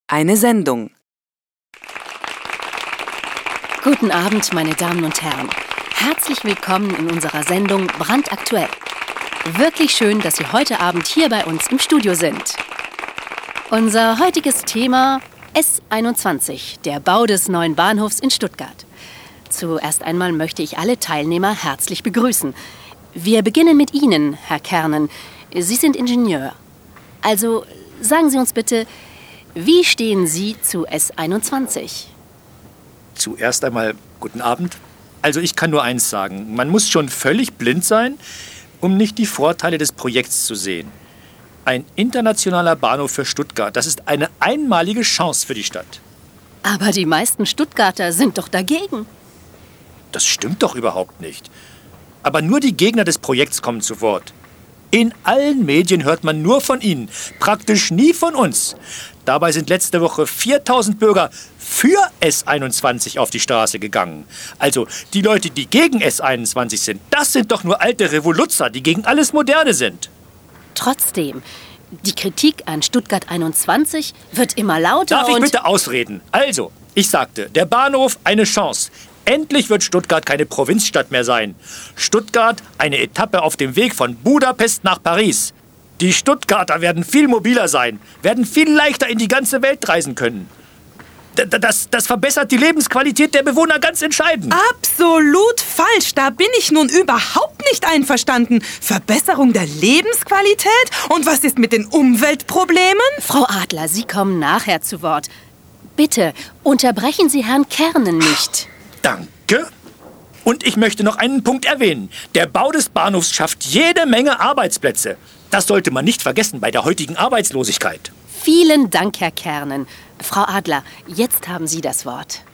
Eine Sendung. Guten Abend, meine Damen und Herren. Herzlich willkommen in unserer Sendung Brandaktuell. Wirklich schön, dass Sie heute Abend hier bei uns im Studio sind. Unser heutiges Thema: S21, der Bau des neuen Bahnhofs in Stuttgart. Zuerst einmal möchte ich alle Teilnehmer herzlich begrüßen. Wir beginnen mit Ihnen, Herr Kernen. Sie sind Ingenieur. Also sagen Sie uns bitte, wie stehen Sie zu S21? Zuerst einmal guten Abend. Also ich kann nur eins sagen. Man muss schon völlig blind sein, um nicht die Vorteile des Projekts zu sehen. Ein internationaler Bahnhof für Stuttgart, das ist eine einmalige Chance für die Stadt. Aber die meisten Stuttgarter sind doch dagegen. Das stimmt doch überhaupt nicht. Aber nur die Gegner des Projekts kommen zu Wort. In allen Medien hört man nur von ihnen, praktisch nie von uns. Dabei sind letzte Woche 4000 Bürger für S21 auf die Straße gegangen. Also die Leute, die gegen S21 sind, das sind doch nur alte Revoluzzer, die gegen alles Moderne sind. Trotzdem, die Kritik an Stuttgart 21 wird immer lauter. Darf ich bitte ausreden? Also, ich sagte, der Bahnhof eine Chance. Endlich wird Stuttgart keine Provinzstadt mehr sein. Stuttgart eine Etappe auf dem Weg von Budapest nach Paris. Die Stuttgarter werden viel mobiler sein, werden viel leichter in die ganze Welt reisen können. Das verbessert die Lebensqualität der Bewohner ganz entscheidend. Absolut falsch. Da bin ich nun überhaupt nicht einverstanden. Verbesserung der Lebensqualität? Und was ist mit den Umweltproblemen? Frau Adler, Sie kommen nachher zu Wort. Bitte, unterbrechen Sie Herrn Kernen nicht. Danke. Und ich möchte noch einen Punkt erwähnen. Der Bau des Bahnhofs schafft jede Menge Arbeitsplätze. Das sollte man nicht vergessen bei der heutigen Arbeitslosigkeit. Vielen Dank, Herr Kernen. Frau Adler, jetzt haben Sie das Wort.